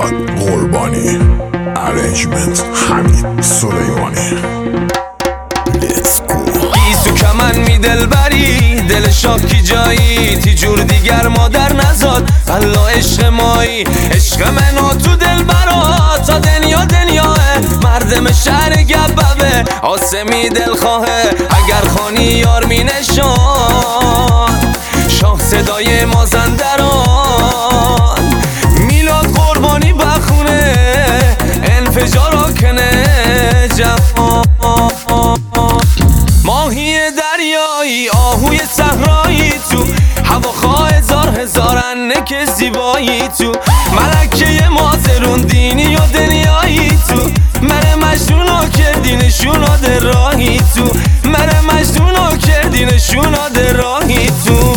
میلاد قربانی، ارنجمنت حمید سلیمانی. تو کمن می دل بری دل شاکی جایی تی جور دیگر مادر نزاد الله عشق مایی عشق منو تو دل برا تا دنیاه مردم شهر گببه آسمی دل خواهه اگر خانی یار می نشان شاه صدای مازندران میلاد قربانی بخونه انفجارا کنه جهان ماهی دریایی آهوی صحرایی تو هواخواه هزار انک زیبایی تو ملکه مازرون دینی و دنیایی تو مره مجنونو کردی نشوناد راهی تو مره مجنونو کردی نشوناد راهی تو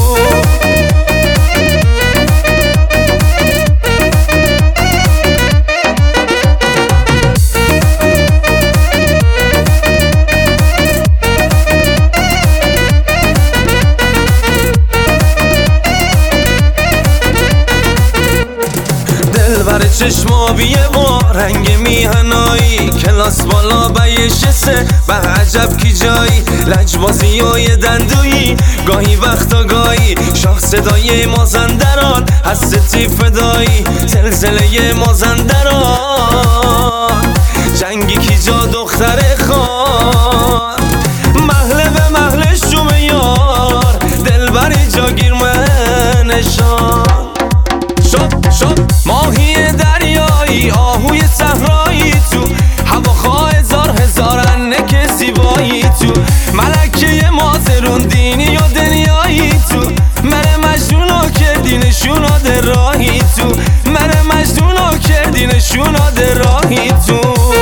بر چشمابیه با رنگ میهنایی کلاس بالا بیشسه به عجب کی جایی لجبازی و یه دندویی گاهی وقتا گاهی شاه صدای مازندران هستی فدایی زلزله مازندران جنگی کی جا دختر خان محله به محله شوم یار دل بری جاگیر منشان شب ماهی دریایی آهوی صحرایی تو هواخواه هزار انک زیبایی تو ملکه مازرون دینی و دنیایی تو مره مجنونو کردی نشوناد راهی تو مره مجنونو کردی نشوناد راهی تو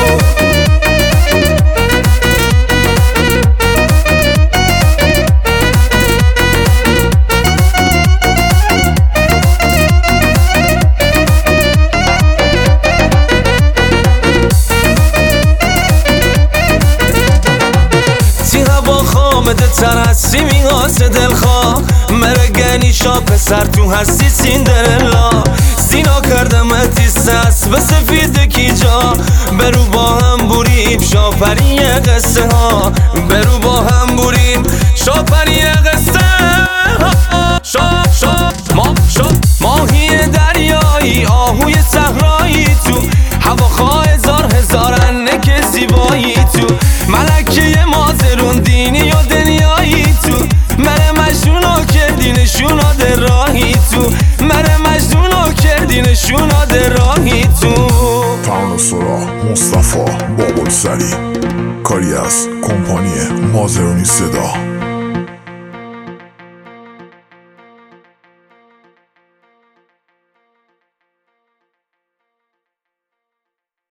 خامده تر هستی میغاسه دلخواه مرگنی شا پسر تو هستی سیندرلا سینا کردم اتیست به سفید کی جا برو با هم بوریم شاپری قصه ها برو با هم بوریم شاپری قصه ماهی دریایی آهوی صحرایی تو هواخواه هزار انک زیبایی تو ملکه مازرون دینی و دنیایی تو مره مجنونو کردی نشوناد راهی تو مره مجنونو کردی نشوناد راهی تو پاون سورا مصطفی بابل سری کاری از کمپانی مازرونی صدا.